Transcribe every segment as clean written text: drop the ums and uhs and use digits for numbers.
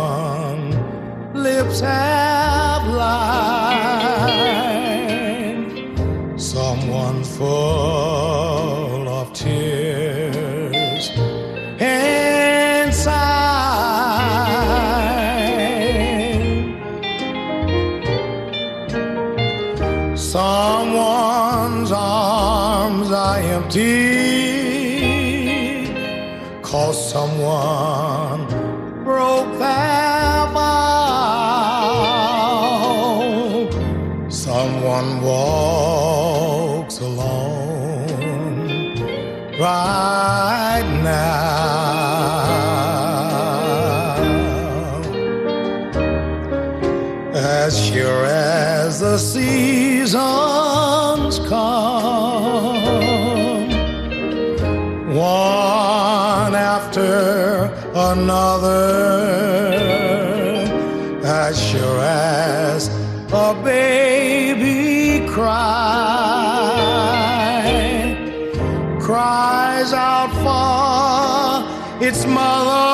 someone lips have lied, someone full of tears and sighs. Someone's arms are empty, 'cause someone broke their vow. Someone walks alone right now. As sure as the seasons come, one after another, as sure as a baby cries out for its mother,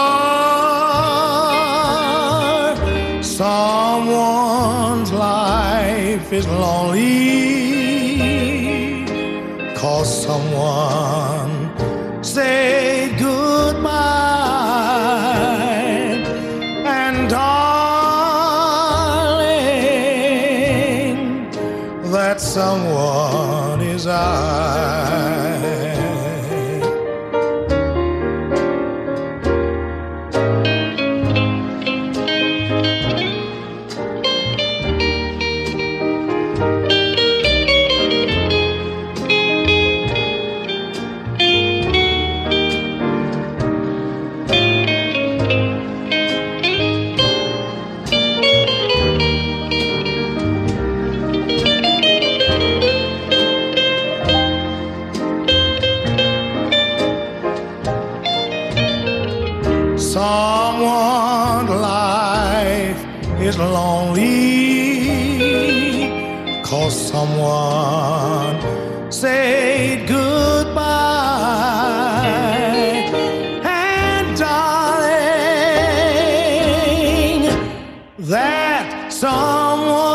someone's life is lonely, 'cause someone said goodbye. And darling, that someone is I. Someone's life is lonely, 'cause someone said goodbye. And darling, that someone